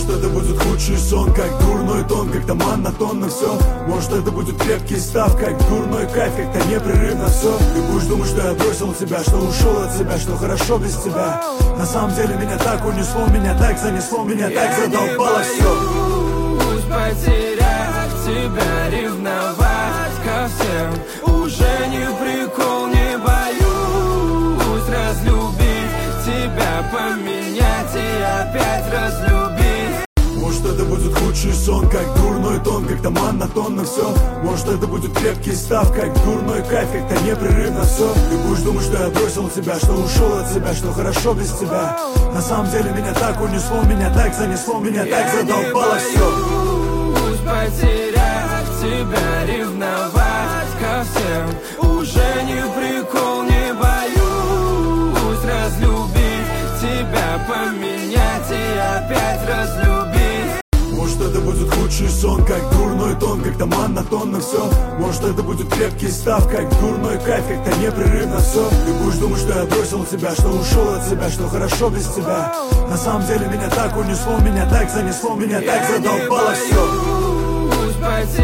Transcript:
Может это будет худший сон, как дурной тон, как-то монотонно все. Может это будет крепкий став, как дурной кайф, как-то непрерывно все. Ты будешь думать, что я бросил тебя, что ушел от себя, что хорошо без тебя. На самом деле меня так унесло, меня так занесло, меня так задолбало все. Потерять тебя, ревновать ко всем уже не прикол, не боюсь разлюбить тебя, поменять и опять разлюбить. Может это будет худший сон, как дурной тон, как-то монотонно все. Может это будет крепкий став, как дурной кайф, как-то непрерывно все. Ты будешь думать, что я бросил тебя, что ушел от себя, что хорошо без тебя. На самом деле меня так унесло, меня так занесло, меня так задолбало все. Потерять тебя, ревновать ко всем уже не прикол, не боюсь разлюбить тебя, поменять и опять разлюбить. Может это будет худший сон, как дурной тон, как-то монотонно все. Может это будет крепкий став, как дурной кайф, как-то непрерывно все. Ты будешь думать, что я бросил тебя, что ушел от себя, что хорошо без тебя. На самом деле меня так унесло, меня так занесло, меня так задолбало все.